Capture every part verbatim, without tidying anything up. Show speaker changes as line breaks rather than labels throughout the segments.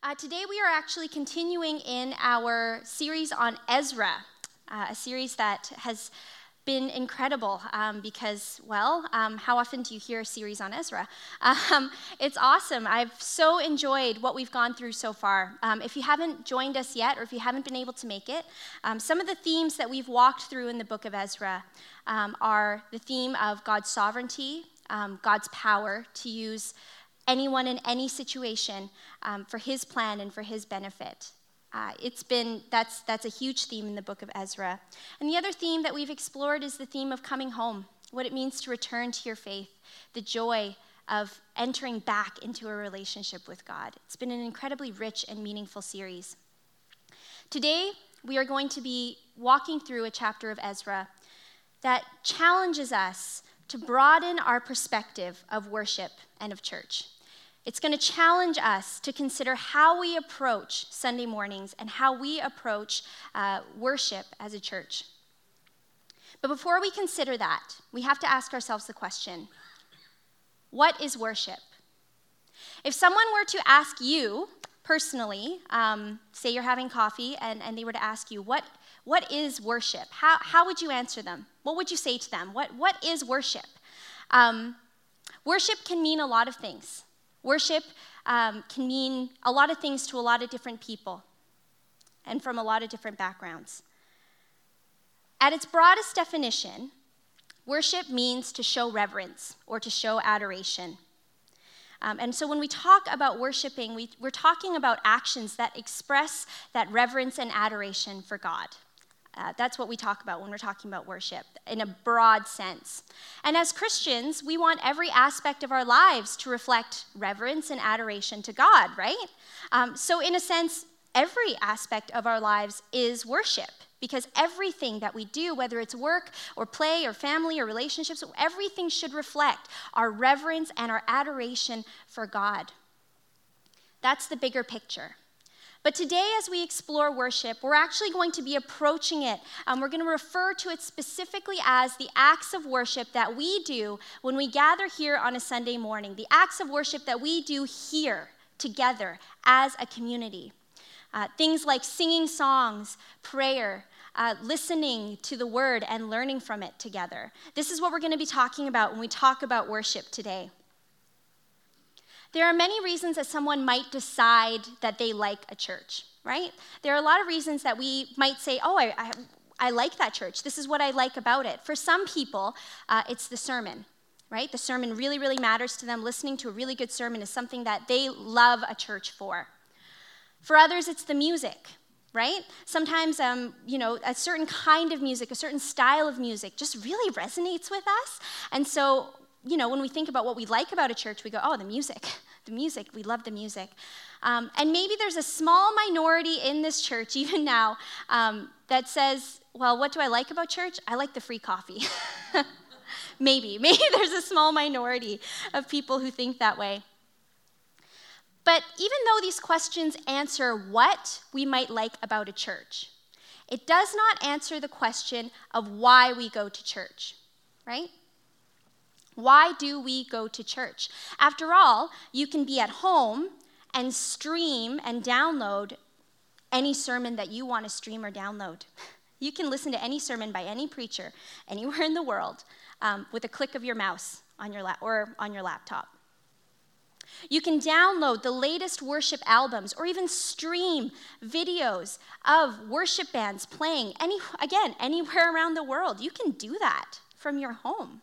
Uh, today we are actually continuing in our series on Ezra, uh, a series that has been incredible um, because, well, um, how often do you hear a series on Ezra? Um, it's awesome. I've so enjoyed what we've gone through so far. Um, if you haven't joined us yet, or if you haven't been able to make it, um, some of the themes that we've walked through in the book of Ezra um, are the theme of God's sovereignty, um, God's power to use anyone in any situation um, for his plan and for his benefit. Uh, it's been, that's, that's a huge theme in the book of Ezra. And the other theme that we've explored is the theme of coming home, what it means to return to your faith, the joy of entering back into a relationship with God. It's been an incredibly rich and meaningful series. Today, we are going to be walking through a chapter of Ezra that challenges us to broaden our perspective of worship and of church. It's going to challenge us to consider how we approach Sunday mornings and how we approach uh, worship as a church. But before we consider that, we have to ask ourselves the question, what is worship? If someone were to ask you personally, um, say you're having coffee, and, and they were to ask you, what, what is worship? How, how would you answer them? What would you say to them? What, what is worship? Um, worship can mean a lot of things. Worship um, can mean a lot of things to a lot of different people and from a lot of different backgrounds. At its broadest definition, worship means to show reverence or to show adoration. Um, and so when we talk about worshiping, we, we're talking about actions that express that reverence and adoration for God. Uh, that's what we talk about when we're talking about worship in a broad sense. And as Christians, we want every aspect of our lives to reflect reverence and adoration to God, right? Um, so in a sense, every aspect of our lives is worship because everything that we do, whether it's work or play or family or relationships, everything should reflect our reverence and our adoration for God. That's the bigger picture. But today, as we explore worship, we're actually going to be approaching it. Um, we're going to refer to it specifically as the acts of worship that we do when we gather here on a Sunday morning, the acts of worship that we do here together as a community. Uh, things like singing songs, prayer, uh, listening to the word, and learning from it together. This is what we're going to be talking about when we talk about worship today. There are many reasons that someone might decide that they like a church, right? There are a lot of reasons that we might say, oh, I, I, I like that church. This is what I like about it. For some people, uh, it's the sermon, right? The sermon really, really matters to them. Listening to a really good sermon is something that they love a church for. For others, it's the music, right? Sometimes, um, you know, a certain kind of music, a certain style of music just really resonates with us. And so, you know, when we think about what we like about a church, we go, oh, the music, the music, we love the music. Um, and maybe there's a small minority in this church, even now, um, that says, well, what do I like about church? I like the free coffee. maybe, maybe there's a small minority of people who think that way. But even though these questions answer what we might like about a church, it does not answer the question of why we go to church, right? Why do we go to church? After all, you can be at home and stream and download any sermon that you want to stream or download. You can listen to any sermon by any preacher anywhere in the world um, with a click of your mouse on your lap or on your laptop. You can download the latest worship albums or even stream videos of worship bands playing, any, again, anywhere around the world. You can do that from your home.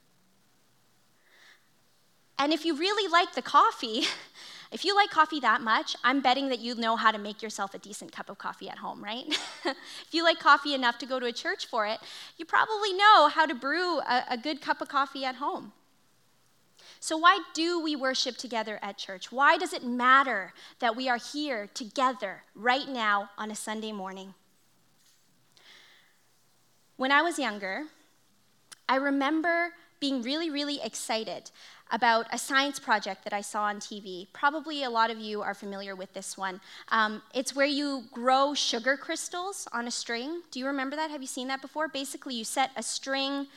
And if you really like the coffee, if you like coffee that much, I'm betting that you know how to make yourself a decent cup of coffee at home, right? If you like coffee enough to go to a church for it, you probably know how to brew a, a good cup of coffee at home. So why do we worship together at church? Why does it matter that we are here together right now on a Sunday morning? When I was younger, I remember being really, really excited about a science project that I saw on T V. Probably a lot of you are familiar with this one. Um, it's where you grow sugar crystals on a string. Do you remember that? Have you seen that before? Basically, you set a string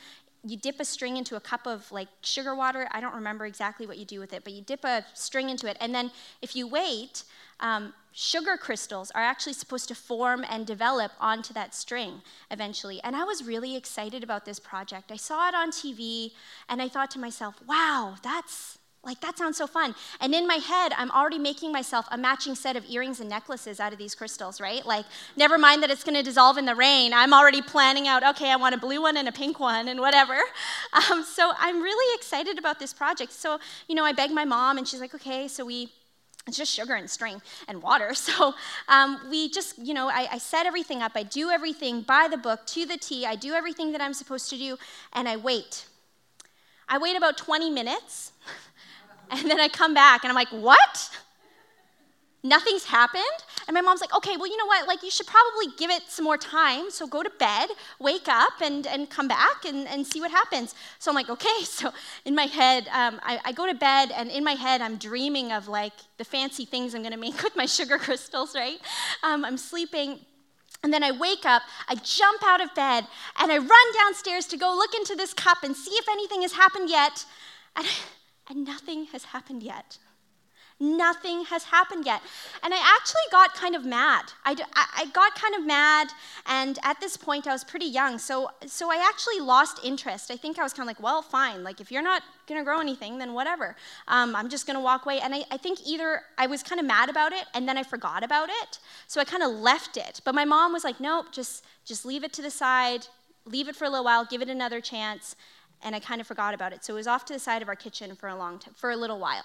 you dip a string into a cup of like sugar water. I don't remember exactly what you do with it, but you dip a string into it. And then if you wait, um, sugar crystals are actually supposed to form and develop onto that string eventually. And I was really excited about this project. I saw it on T V, and I thought to myself, wow, that's like, that sounds so fun. And in my head, I'm already making myself a matching set of earrings and necklaces out of these crystals, right? Like, never mind that it's going to dissolve in the rain. I'm already planning out, okay, I want a blue one and a pink one and whatever. Um, so I'm really excited about this project. So, you know, I begged my mom, and she's like, okay, so we, it's just sugar and string and water. So um, we just, you know, I, I set everything up. I do everything by the book, to the T. I do everything that I'm supposed to do, and I wait. I wait about twenty minutes. And then I come back, and I'm like, what? Nothing's happened? And my mom's like, okay, well, you know what? Like, you should probably give it some more time. So go to bed, wake up, and, and come back and, and see what happens. So I'm like, okay. So in my head, um, I, I go to bed, and in my head, I'm dreaming of, like, the fancy things I'm going to make with my sugar crystals, right? Um, I'm sleeping. And then I wake up, I jump out of bed, and I run downstairs to go look into this cup and see if anything has happened yet. And And nothing has happened yet. Nothing has happened yet. And I actually got kind of mad. I, I got kind of mad, and at this point, I was pretty young, so, so I actually lost interest. I think I was kind of like, well, fine. Like, if you're not going to grow anything, then whatever. Um, I'm just going to walk away. And I, I think either I was kind of mad about it, and then I forgot about it, so I kind of left it. But my mom was like, nope, just, just leave it to the side, leave it for a little while, give it another chance. And I kind of forgot about it. So it was off to the side of our kitchen for a long time, for a little while.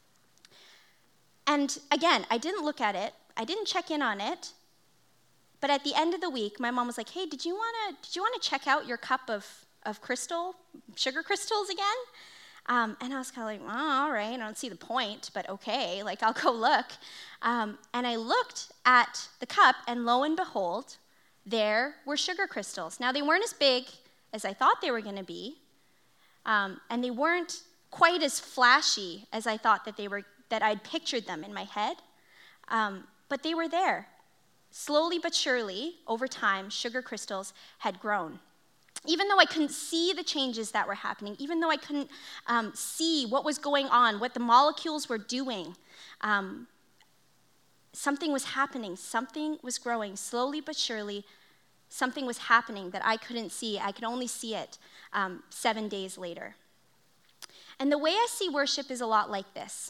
And again, I didn't look at it. I didn't check in on it. But at the end of the week, my mom was like, hey, did you want to did you want to check out your cup of, of crystal, sugar crystals again? Um, and I was kind of like, oh, all right, I don't see the point, but okay, like, I'll go look. Um, and I looked at the cup, and lo and behold, there were sugar crystals. Now, they weren't as big as I thought they were going to be. Um, and they weren't quite as flashy as I thought that they were, that I'd pictured them in my head. Um, but they were there. Slowly but surely, over time, sugar crystals had grown. Even though I couldn't see the changes that were happening, even though I couldn't um, see what was going on, what the molecules were doing, um, something was happening. Something was growing. Slowly but surely, something was happening that I couldn't see. I could only see it um, seven days later. And the way I see worship is a lot like this.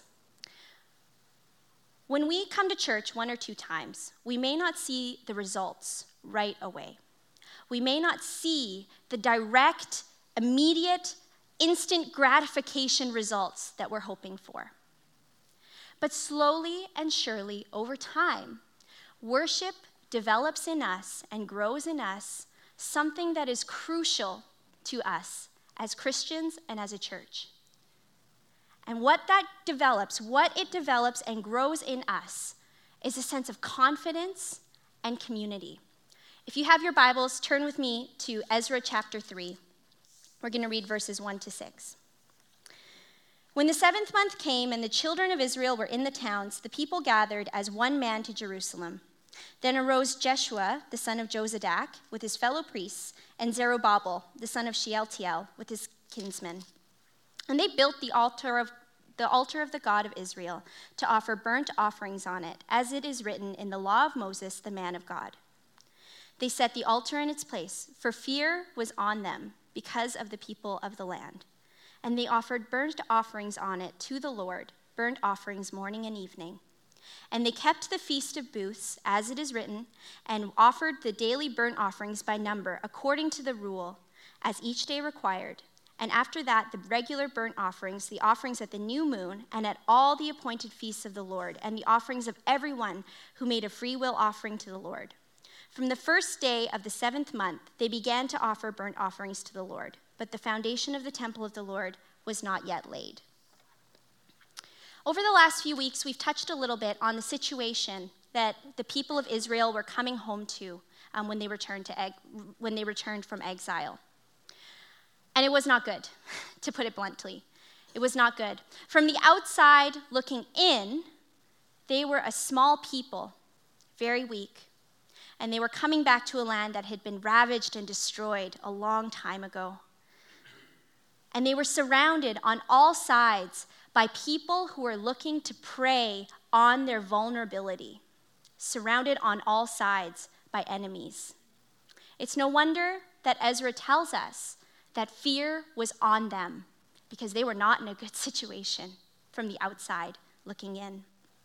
When we come to church one or two times, we may not see the results right away. We may not see the direct, immediate, instant gratification results that we're hoping for. But slowly and surely, over time, worship develops in us and grows in us something that is crucial to us as Christians and as a church. And what that develops, what it develops and grows in us is a sense of confidence and community. If you have your Bibles, turn with me to Ezra chapter three. We're going to read verses one to six. When the seventh month came and the children of Israel were in the towns, the people gathered as one man to Jerusalem. Then arose Jeshua, the son of Jozadak, with his fellow priests, and Zerubbabel, the son of Shealtiel, with his kinsmen. And they built the altar of the altar of the God of Israel to offer burnt offerings on it, as it is written in the law of Moses, the man of God. They set the altar in its place, for fear was on them because of the people of the land. And they offered burnt offerings on it to the Lord, burnt offerings morning and evening. And they kept the feast of booths, as it is written, and offered the daily burnt offerings by number, according to the rule, as each day required. And after that, the regular burnt offerings, the offerings at the new moon, and at all the appointed feasts of the Lord, and the offerings of everyone who made a free will offering to the Lord. From the first day of the seventh month, they began to offer burnt offerings to the Lord, but the foundation of the temple of the Lord was not yet laid. Over the last few weeks, we've touched a little bit on the situation that the people of Israel were coming home to um, when they returned to eg- when they returned from exile. And it was not good, to put it bluntly. It was not good. From the outside looking in, they were a small people, very weak, and they were coming back to a land that had been ravaged and destroyed a long time ago. and they were surrounded on all sides by people who were looking to prey on their vulnerability, surrounded on all sides by enemies. It's no wonder that Ezra tells us that fear was on them because they were not in a good situation from the outside looking in.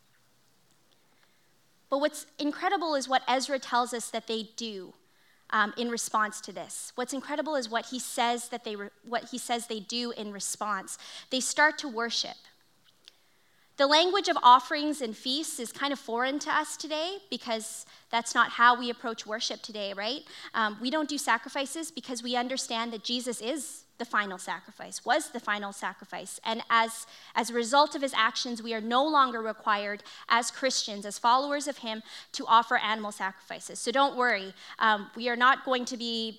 But what's incredible is what Ezra tells us that they do um, in response to this. What's incredible is what he says that they re- what he says they do in response. They start to worship. The language of offerings and feasts is kind of foreign to us today because that's not how we approach worship today, right? Um, we don't do sacrifices because we understand that Jesus is the final sacrifice, was the final sacrifice. And as, as a result of his actions, we are no longer required as Christians, as followers of him, to offer animal sacrifices. So don't worry. Um, we are not going to be,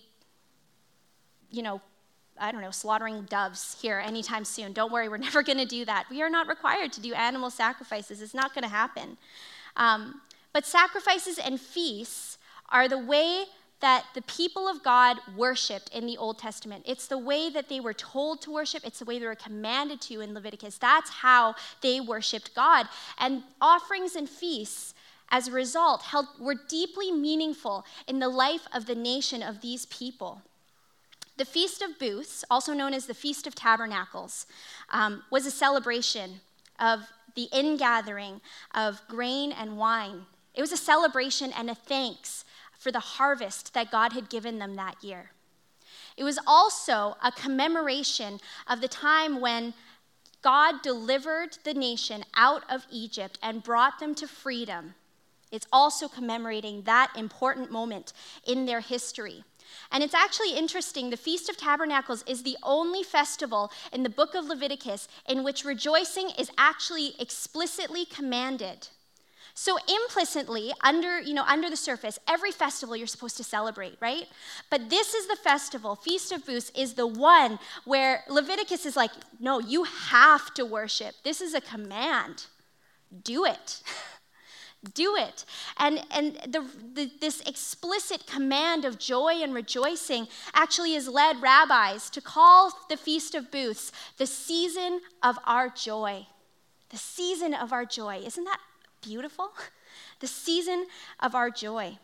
you know, I don't know, slaughtering doves here anytime soon. Don't worry, we're never going to do that. We are not required to do animal sacrifices. It's not going to happen. Um, but sacrifices and feasts are the way that the people of God worshiped in the Old Testament. It's the way that they were told to worship. It's the way they were commanded to in Leviticus. That's how they worshiped God. And offerings and feasts, as a result, held, were deeply meaningful in the life of the nation of these people. The Feast of Booths, also known as the Feast of Tabernacles, um, was a celebration of the ingathering of grain and wine. It was a celebration and a thanks for the harvest that God had given them that year. It was also a commemoration of the time when God delivered the nation out of Egypt and brought them to freedom. It's also commemorating that important moment in their history. And it's actually interesting, the Feast of Tabernacles is the only festival in the book of Leviticus in which rejoicing is actually explicitly commanded. So implicitly, under, you know, under the surface, every festival you're supposed to celebrate, right? But this is the festival, Feast of Booths, is the one where Leviticus is like, no, you have to worship. This is a command. Do it. Do it. And, and the, the, this explicit command of joy and rejoicing actually has led rabbis to call the Feast of Booths the season of our joy. The season of our joy. Isn't that beautiful? The season of our joy.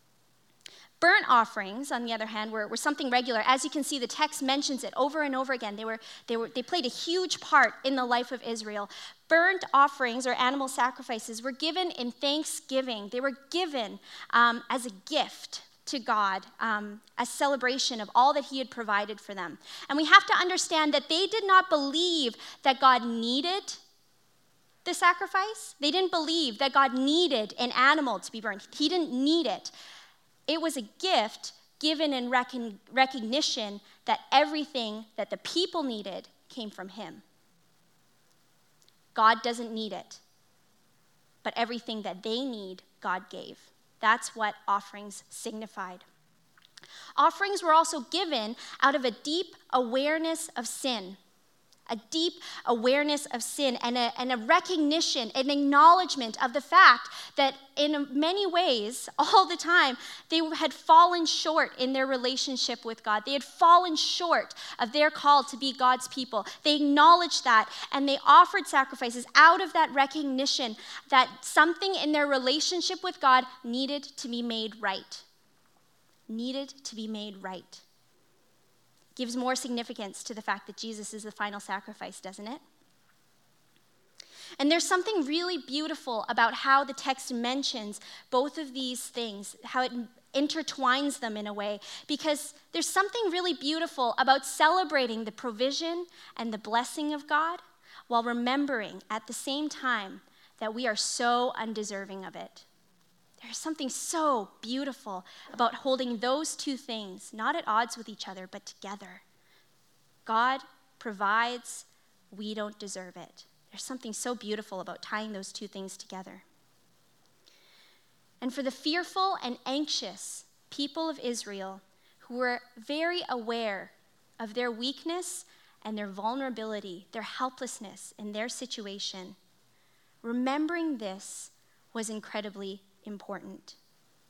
Burnt offerings, on the other hand, were, were something regular. As you can see, the text mentions it over and over again. They were, they were, they played a huge part in the life of Israel. Burnt offerings or animal sacrifices were given in thanksgiving. They were given um, as a gift to God, um, a celebration of all that he had provided for them. And we have to understand that they did not believe that God needed the sacrifice. They didn't believe that God needed an animal to be burned. He didn't need it. It was a gift given in recon- recognition that everything that the people needed came from him. God doesn't need it, but everything that they need, God gave. That's what offerings signified. Offerings were also given out of a deep awareness of sin. A deep awareness of sin and a, and a recognition, an acknowledgement of the fact that in many ways, all the time, they had fallen short in their relationship with God. They had fallen short of their call to be God's people. They acknowledged that, and they offered sacrifices out of that recognition that something in their relationship with God needed to be made right. Needed to be made right. Gives more significance to the fact that Jesus is the final sacrifice, doesn't it? And there's something really beautiful about how the text mentions both of these things, how it intertwines them in a way, because there's something really beautiful about celebrating the provision and the blessing of God while remembering at the same time that we are so undeserving of it. There's something so beautiful about holding those two things, not at odds with each other, but together. God provides, we don't deserve it. There's something so beautiful about tying those two things together. And for the fearful and anxious people of Israel, who were very aware of their weakness and their vulnerability, their helplessness in their situation, remembering this was incredibly important.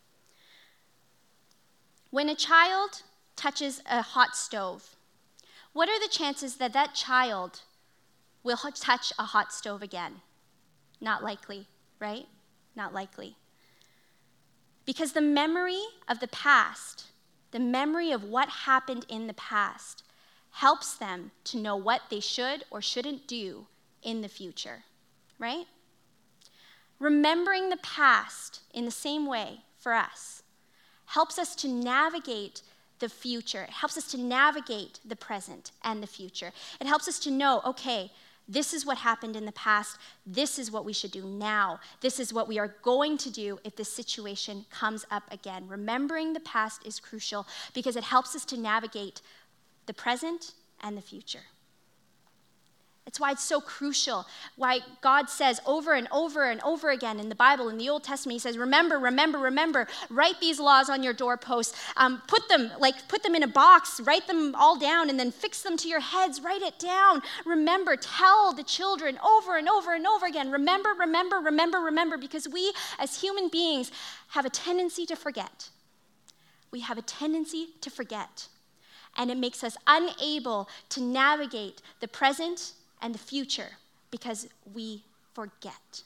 When a child touches a hot stove, what are the chances that that child will touch a hot stove again? Not likely, right? Not likely. Because the memory of the past, the memory of what happened in the past, helps them to know what they should or shouldn't do in the future, right? Remembering the past in the same way for us helps us to navigate the future. It helps us to navigate the present and the future. It helps us to know, okay, this is what happened in the past. This is what we should do now. This is what we are going to do if this situation comes up again. Remembering the past is crucial because it helps us to navigate the present and the future. It's why it's so crucial, why God says over and over and over again in the Bible, in the Old Testament, he says, remember, remember, remember, write these laws on your doorposts, um, put them, like put them in a box, write them all down, and then fix them to your heads, write it down. Remember, tell the children over and over and over again, remember, remember, remember, remember, because we as human beings have a tendency to forget. We have a tendency to forget, and it makes us unable to navigate the present and the future because we forget.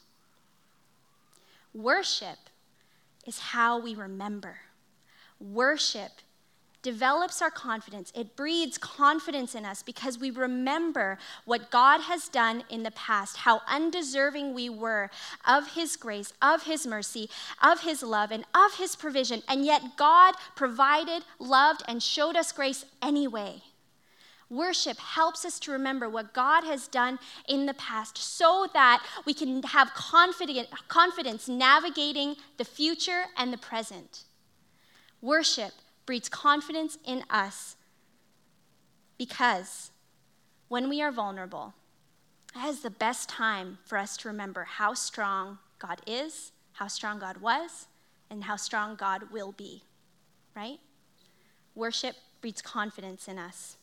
Worship is how we remember. Worship develops our confidence. It breeds confidence in us because we remember what God has done in the past, how undeserving we were of his grace, of his mercy, of his love, and of his provision. And yet God provided, loved, and showed us grace anyway. Worship helps us to remember what God has done in the past so that we can have confident, confidence navigating the future and the present. Worship breeds confidence in us because when we are vulnerable, that is the best time for us to remember how strong God is, how strong God was, and how strong God will be, right? Worship breeds confidence in us.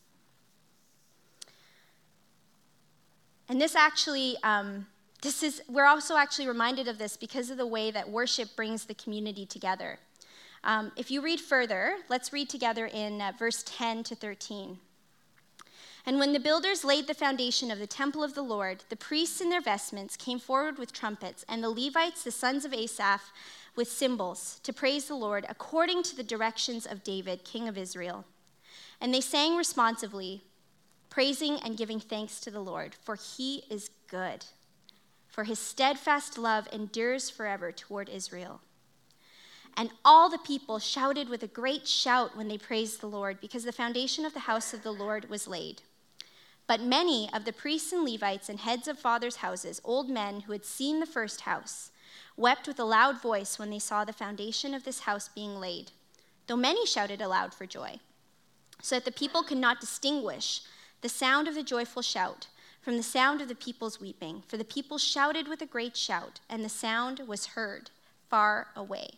And this actually, um, this is, we're also actually reminded of this because of the way that worship brings the community together. Um, if you read further, let's read together in uh, verse ten to thirteen. And when the builders laid the foundation of the temple of the Lord, the priests in their vestments came forward with trumpets, and the Levites, the sons of Asaph, with cymbals, to praise the Lord according to the directions of David, king of Israel. And they sang responsively, praising and giving thanks to the Lord, for he is good, for his steadfast love endures forever toward Israel. And all the people shouted with a great shout when they praised the Lord, because the foundation of the house of the Lord was laid. But many of the priests and Levites and heads of fathers' houses, old men who had seen the first house, wept with a loud voice when they saw the foundation of this house being laid, though many shouted aloud for joy, so that the people could not distinguish the sound of the joyful shout from the sound of the people's weeping. For the people shouted with a great shout, and the sound was heard far away.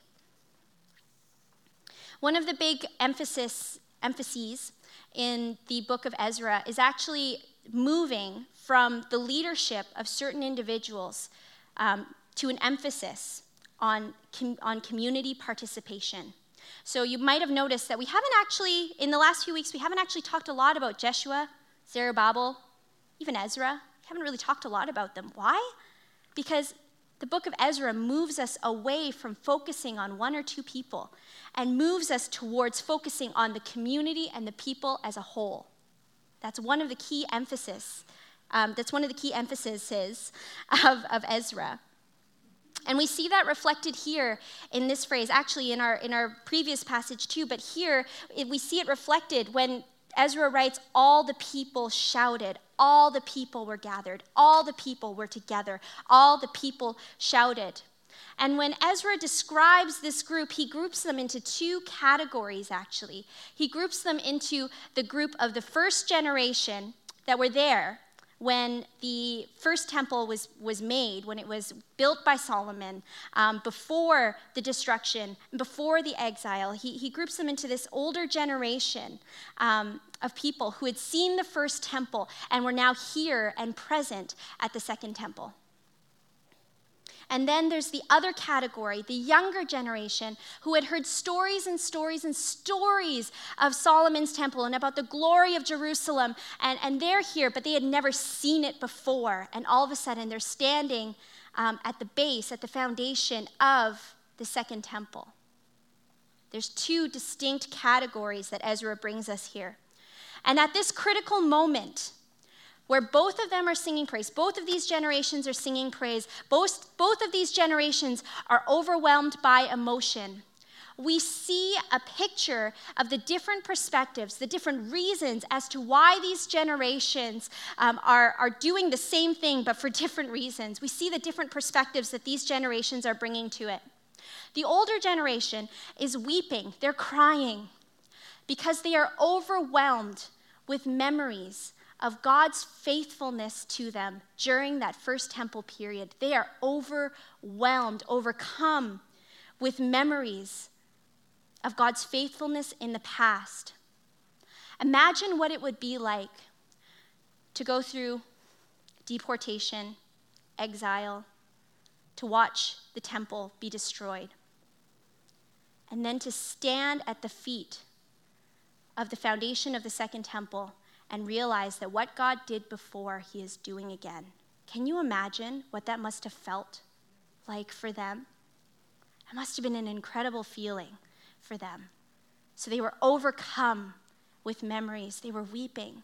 One of the big emphasis, emphases in the book of Ezra is actually moving from the leadership of certain individuals um, to an emphasis on, com- on community participation. So you might have noticed that we haven't actually, in the last few weeks, we haven't actually talked a lot about Jeshua, Zerubbabel, even Ezra. We haven't really talked a lot about them. Why? Because the book of Ezra moves us away from focusing on one or two people and moves us towards focusing on the community and the people as a whole. That's one of the key emphasis. Um, that's one of the key emphases of, of Ezra. And we see that reflected here in this phrase, actually in our in our previous passage too, but here it, we see it reflected when Ezra writes, all the people shouted, all the people were gathered, all the people were together, all the people shouted. And when Ezra describes this group, he groups them into two categories, actually. He groups them into the group of the first generation that were there when the first temple was, was made, when it was built by Solomon, um, before the destruction, before the exile. He, he groups them into this older generation um, of people who had seen the first temple and were now here and present at the second temple. And then there's the other category, the younger generation, who had heard stories and stories and stories of Solomon's temple and about the glory of Jerusalem. And, and they're here, but they had never seen it before. And all of a sudden, they're standing um, at the base, at the foundation of the second temple. There's two distinct categories that Ezra brings us here. And at this critical moment, where both of them are singing praise, both of these generations are singing praise, both, both of these generations are overwhelmed by emotion, we see a picture of the different perspectives, the different reasons as to why these generations um, are, are doing the same thing, but for different reasons. We see the different perspectives that these generations are bringing to it. The older generation is weeping, they're crying, because they are overwhelmed with memories of God's faithfulness to them during that first temple period. They are overwhelmed, overcome with memories of God's faithfulness in the past. Imagine what it would be like to go through deportation, exile, to watch the temple be destroyed, and then to stand at the feet of the foundation of the second temple and realize that what God did before, he is doing again. Can you imagine what that must have felt like for them? It must have been an incredible feeling for them. So they were overcome with memories. They were weeping.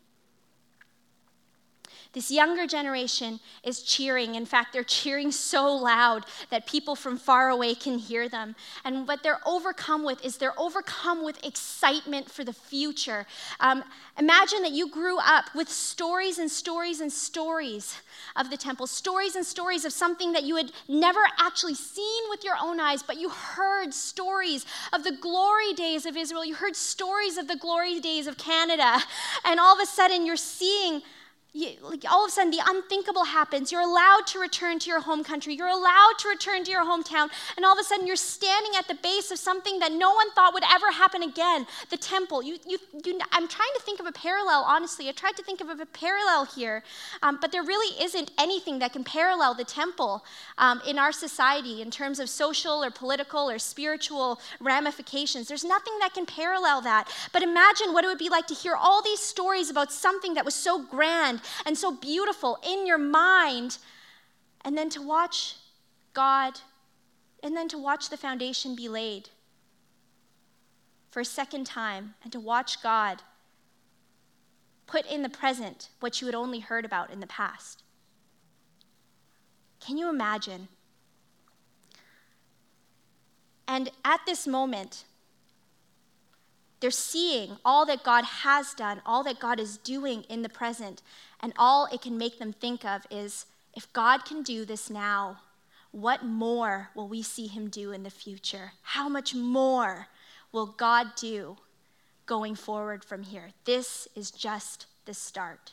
This younger generation is cheering. In fact, they're cheering so loud that people from far away can hear them. And what they're overcome with is they're overcome with excitement for the future. Um, imagine that you grew up with stories and stories and stories of the temple, stories and stories of something that you had never actually seen with your own eyes, but you heard stories of the glory days of Israel. You heard stories of the glory days of Canada. And all of a sudden, you're seeing You, like all of a sudden, the unthinkable happens. You're allowed to return to your home country. You're allowed to return to your hometown. And all of a sudden, you're standing at the base of something that no one thought would ever happen again, the temple. You, you, you, I'm trying to think of a parallel, honestly. I tried to think of a parallel here, um, but there really isn't anything that can parallel the temple um, in our society in terms of social or political or spiritual ramifications. There's nothing that can parallel that. But imagine what it would be like to hear all these stories about something that was so grand and so beautiful in your mind, and then to watch God, and then to watch the foundation be laid for a second time, and to watch God put in the present what you had only heard about in the past. Can you imagine? And at this moment, they're seeing all that God has done, all that God is doing in the present, and all it can make them think of is, if God can do this now, what more will we see him do in the future? How much more will God do going forward from here? This is just the start.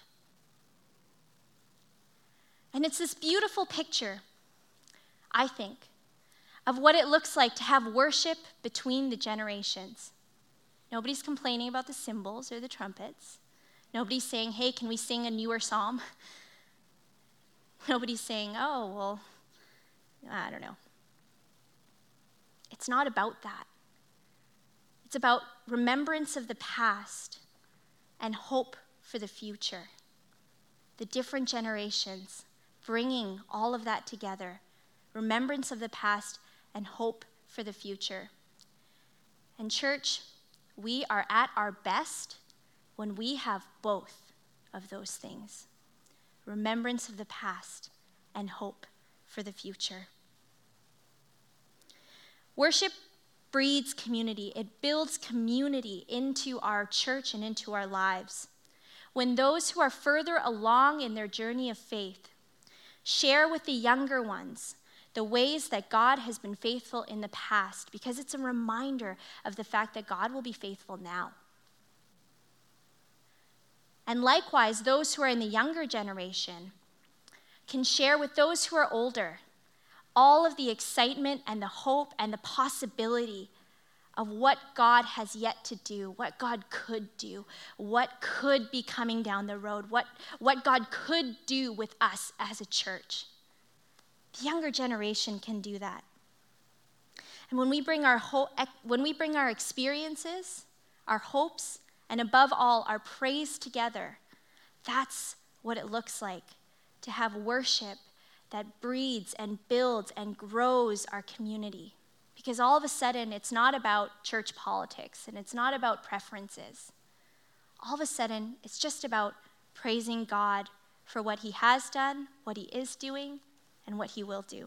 And it's this beautiful picture, I think, of what it looks like to have worship between the generations. Nobody's complaining about the cymbals or the trumpets. Nobody's saying, hey, can we sing a newer psalm? Nobody's saying, oh, well, I don't know. It's not about that. It's about remembrance of the past and hope for the future. The different generations bringing all of that together. Remembrance of the past and hope for the future. And church, we are at our best when we have both of those things. Remembrance of the past and hope for the future. Worship breeds community. It builds community into our church and into our lives. When those who are further along in their journey of faith share with the younger ones the ways that God has been faithful in the past, because it's a reminder of the fact that God will be faithful now. And likewise, those who are in the younger generation can share with those who are older all of the excitement and the hope and the possibility of what God has yet to do, what God could do, what could be coming down the road, what, what God could do with us as a church. The younger generation can do that. And when we bring our ho- when we bring our experiences, our hopes, and above all, our praise together, that's what it looks like to have worship that breeds and builds and grows our community. Because all of a sudden, it's not about church politics and it's not about preferences. All of a sudden, it's just about praising God for what he has done, what he is doing, and what he will do.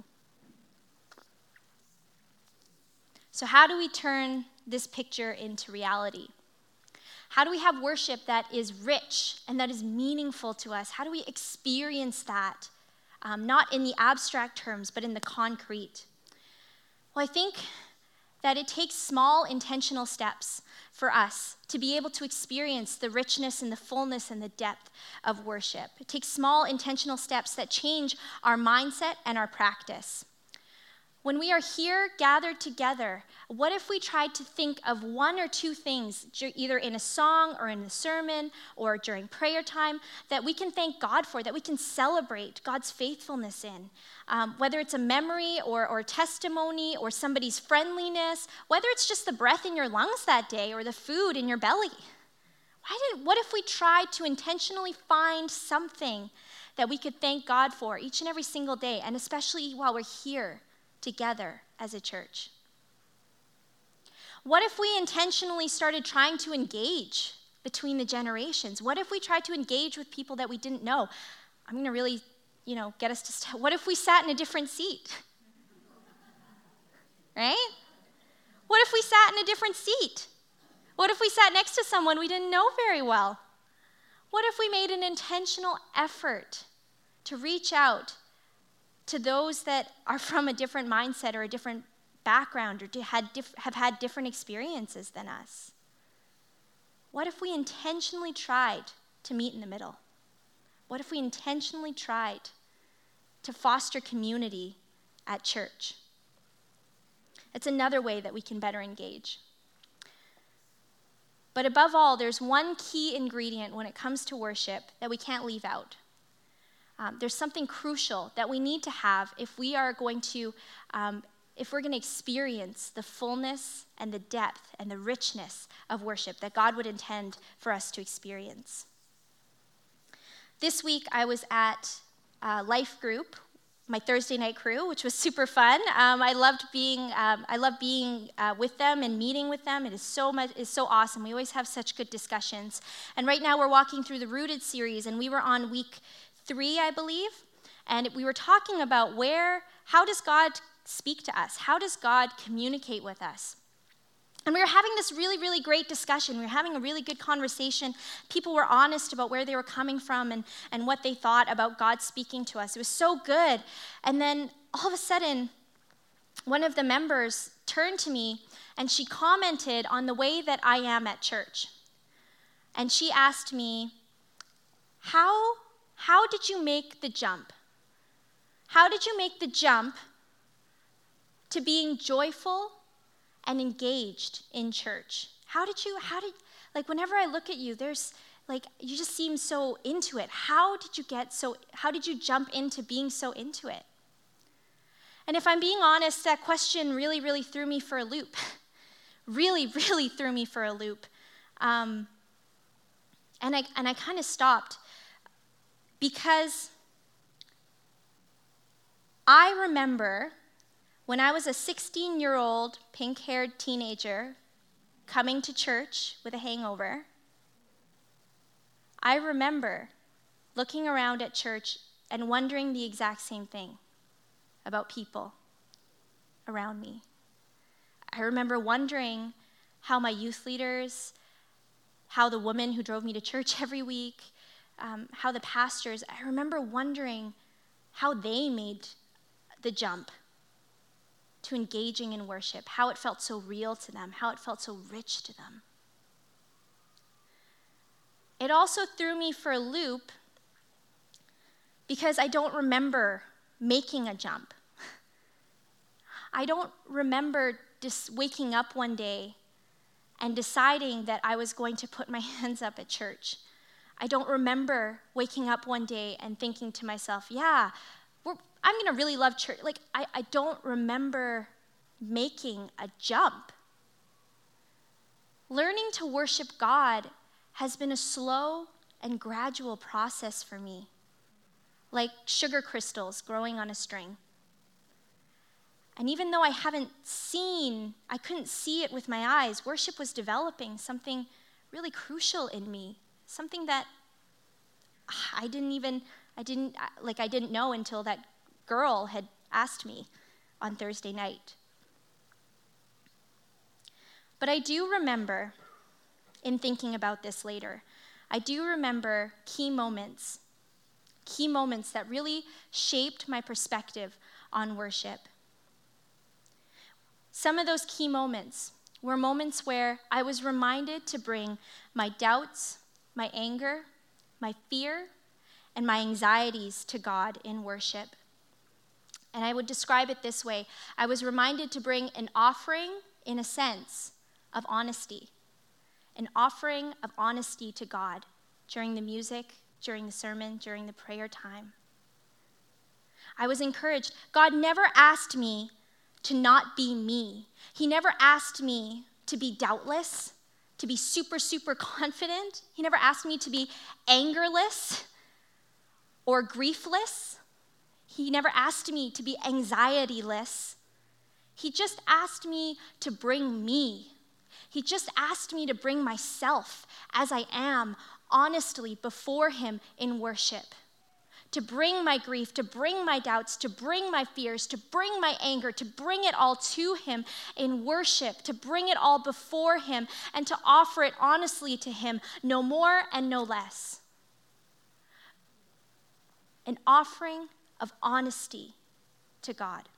So how do we turn this picture into reality? How do we have worship that is rich and that is meaningful to us? How do we experience that, um, not in the abstract terms, but in the concrete? Well, I think that it takes small intentional steps for us to be able to experience the richness and the fullness and the depth of worship. It takes small intentional steps that change our mindset and our practice. When we are here gathered together, what if we tried to think of one or two things, either in a song or in a sermon or during prayer time, that we can thank God for, that we can celebrate God's faithfulness in? Um, whether it's a memory or, or testimony or somebody's friendliness, whether it's just the breath in your lungs that day or the food in your belly. Why did, what if we tried to intentionally find something that we could thank God for each and every single day, and especially while we're here together as a church? What if we intentionally started trying to engage between the generations? What if we tried to engage with people that we didn't know? I'm going to really, you know, get us to st- what if we sat in a different seat? Right? What if we sat in a different seat? What if we sat next to someone we didn't know very well? What if we made an intentional effort to reach out to those that are from a different mindset or a different background or had diff- have had different experiences than us? What if we intentionally tried to meet in the middle? What if we intentionally tried to foster community at church? It's another way that we can better engage. But above all, there's one key ingredient when it comes to worship that we can't leave out. Um, there's something crucial that we need to have if we are going to, um, if we're going to experience the fullness and the depth and the richness of worship that God would intend for us to experience. This week, I was at uh, Life Group, my Thursday night crew, which was super fun. Um, I loved being, um, I love being uh, with them and meeting with them. It is so much, it's so awesome. We always have such good discussions. And right now, we're walking through the Rooted series, and we were on week three, I believe, and we were talking about where, how does God speak to us? How does God communicate with us? And we were having this really, really great discussion. We were having a really good conversation. People were honest about where they were coming from and, and what they thought about God speaking to us. It was so good. And then all of a sudden, one of the members turned to me and she commented on the way that I am at church. And she asked me, how How did you make the jump? How did you make the jump to being joyful and engaged in church? How did you, how did, like whenever I look at you, there's like, you just seem so into it. How did you get so, how did you jump into being so into it? And if I'm being honest, that question really, really threw me for a loop. really, really threw me for a loop. Um, and I, and I kind of stopped. Because I remember when I was a sixteen-year-old pink-haired teenager coming to church with a hangover, I remember looking around at church and wondering the exact same thing about people around me. I remember wondering how my youth leaders, how the woman who drove me to church every week, Um, how the pastors, I remember wondering how they made the jump to engaging in worship, how it felt so real to them, how it felt so rich to them. It also threw me for a loop because I don't remember making a jump. I don't remember just waking up one day and deciding that I was going to put my hands up at church. I don't remember waking up one day and thinking to myself, yeah, we're, I'm going to really love church. Like, I, I don't remember making a jump. Learning to worship God has been a slow and gradual process for me, like sugar crystals growing on a string. And even though I haven't seen, I couldn't see it with my eyes, worship was developing something really crucial in me, something that I didn't even, I didn't, like I didn't know until that girl had asked me on Thursday night. But I do remember, in thinking about this later, I do remember key moments, key moments that really shaped my perspective on worship. Some of those key moments were moments where I was reminded to bring my doubts, my anger, my fear, and my anxieties to God in worship. And I would describe it this way. I was reminded to bring an offering, in a sense, of honesty. An offering of honesty to God during the music, during the sermon, during the prayer time. I was encouraged. God never asked me to not be me. He never asked me to be doubtless, to be super, super confident. He never asked me to be angerless or griefless. He never asked me to be anxietyless. He just asked me to bring me. He just asked me to bring myself as I am, honestly, before him in worship. To bring my grief, to bring my doubts, to bring my fears, to bring my anger, to bring it all to him in worship, to bring it all before him, and to offer it honestly to him, no more and no less. An offering of honesty to God.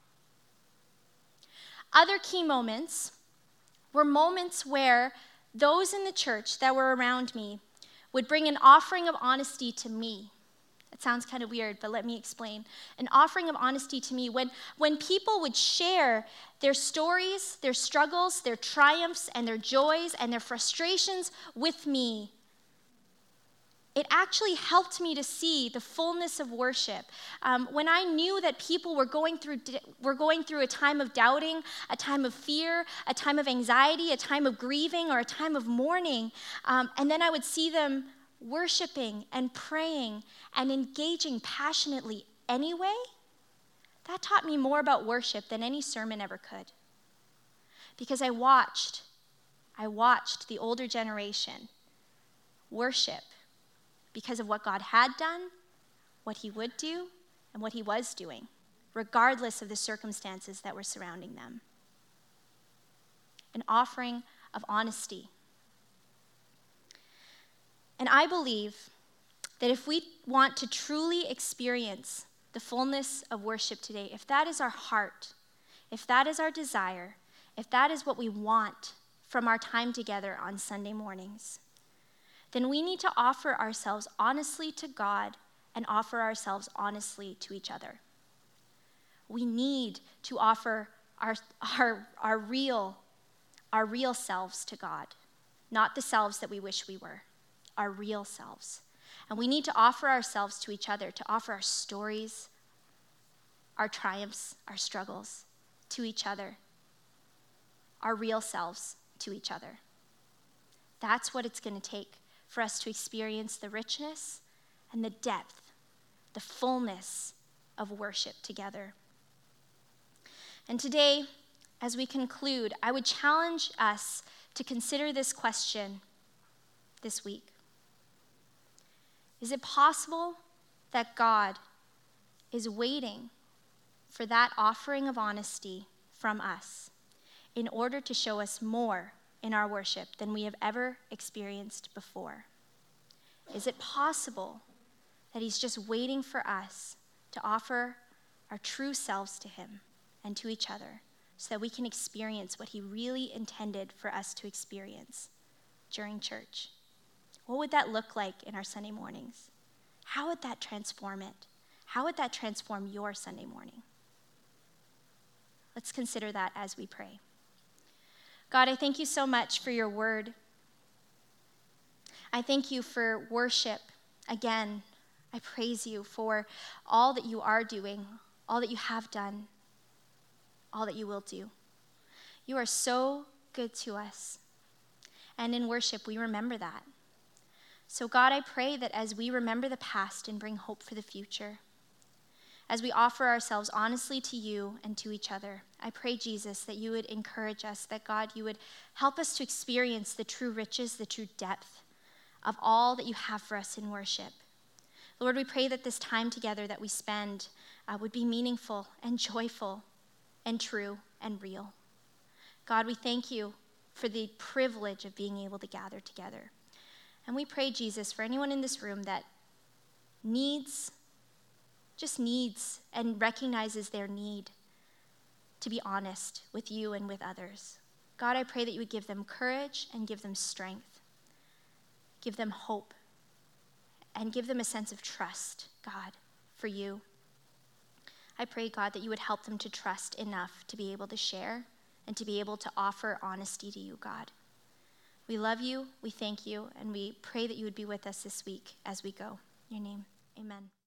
Other key moments were moments where those in the church that were around me would bring an offering of honesty to me. It sounds kind of weird, but let me explain. An offering of honesty to me. When, when people would share their stories, their struggles, their triumphs, and their joys, and their frustrations with me, it actually helped me to see the fullness of worship. Um, when I knew that people were going through were going through a time of doubting, a time of fear, a time of anxiety, a time of grieving, or a time of mourning, um, and then I would see them worshiping and praying and engaging passionately anyway, that taught me more about worship than any sermon ever could. Because I watched, I watched the older generation worship because of what God had done, what he would do, and what he was doing, regardless of the circumstances that were surrounding them. An offering of honesty. And I believe that if we want to truly experience the fullness of worship today, if that is our heart, if that is our desire, if that is what we want from our time together on Sunday mornings, then we need to offer ourselves honestly to God and offer ourselves honestly to each other. We need to offer our, our, our, real, our real selves to God, not the selves that we wish we were. Our real selves. And we need to offer ourselves to each other, to offer our stories, our triumphs, our struggles to each other, our real selves to each other. That's what it's going to take for us to experience the richness and the depth, the fullness of worship together. And today, as we conclude, I would challenge us to consider this question this week. Is it possible that God is waiting for that offering of honesty from us in order to show us more in our worship than we have ever experienced before? Is it possible that he's just waiting for us to offer our true selves to him and to each other so that we can experience what he really intended for us to experience during church? What would that look like in our Sunday mornings? How would that transform it? How would that transform your Sunday morning? Let's consider that as we pray. God, I thank you so much for your word. I thank you for worship. Again, I praise you for all that you are doing, all that you have done, all that you will do. You are so good to us. And in worship, we remember that. So God, I pray that as we remember the past and bring hope for the future, as we offer ourselves honestly to you and to each other, I pray, Jesus, that you would encourage us, that God, you would help us to experience the true riches, the true depth of all that you have for us in worship. Lord, we pray that this time together that we spend uh, would be meaningful and joyful and true and real. God, we thank you for the privilege of being able to gather together. And we pray, Jesus, for anyone in this room that needs, just needs and recognizes their need to be honest with you and with others. God, I pray that you would give them courage and give them strength, give them hope, and give them a sense of trust, God, for you. I pray, God, that you would help them to trust enough to be able to share and to be able to offer honesty to you, God. We love you, we thank you, and we pray that you would be with us this week as we go. In your name, amen.